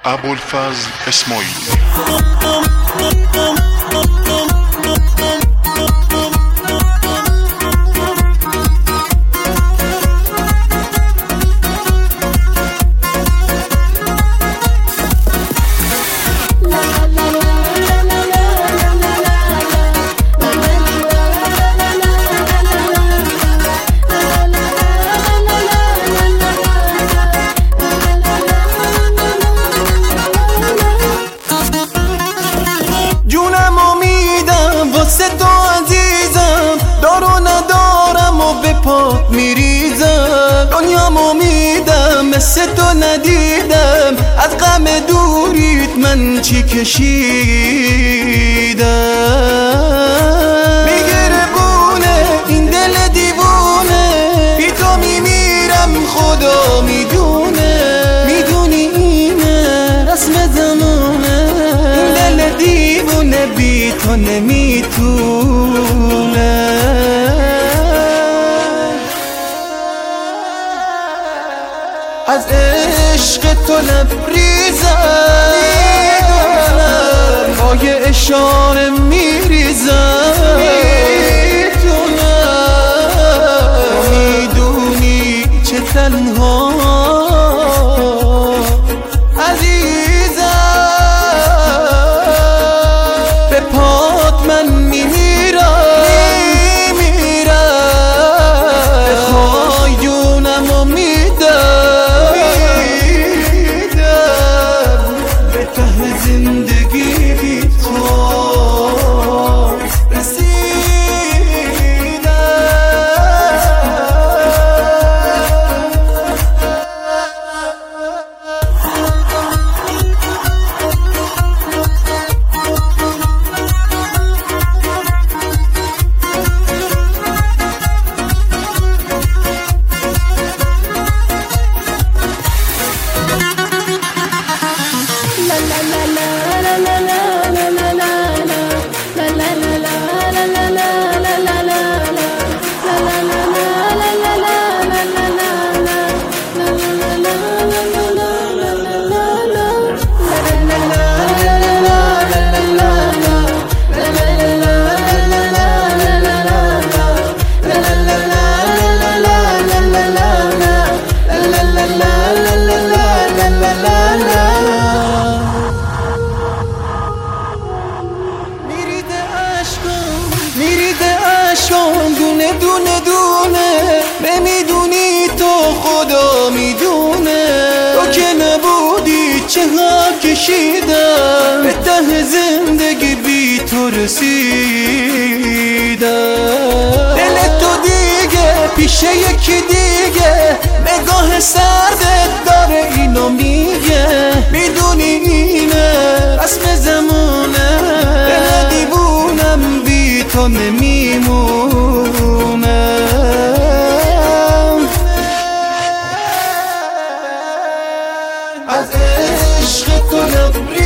ابوالفضل اسماعیلی. دارو ندارم و به پا میریزم، دنیامو میدم مثل تو ندیدم، از غم دوریت من چی کشیدم. میگیره بونه این دل دیوونه، بی تو میمیرم خدا میدونه، میدونی اینه رسم زمونه، این دل دیوونه بی تو نمیتونه. از عشق تو لبریزم، پای اشاره میریزم، میدونی چه تنها عزیزم، به پات من میمیرم، بخوای جونم و میدم، به ته زندگی بی تو میریده عشقم دونه دونه دونه، نمیدونی تو خدا میدونه، تو که نبودی چه ها کشیدم، به ته زندگی بی تو رسیدم. دل تو دیگه پیش یکی دیگه، نگاه سردت داره اینو میگه، میدونی اینه رسم زمونه، دل دیوونم بی تو نمیمونه. از عشق تو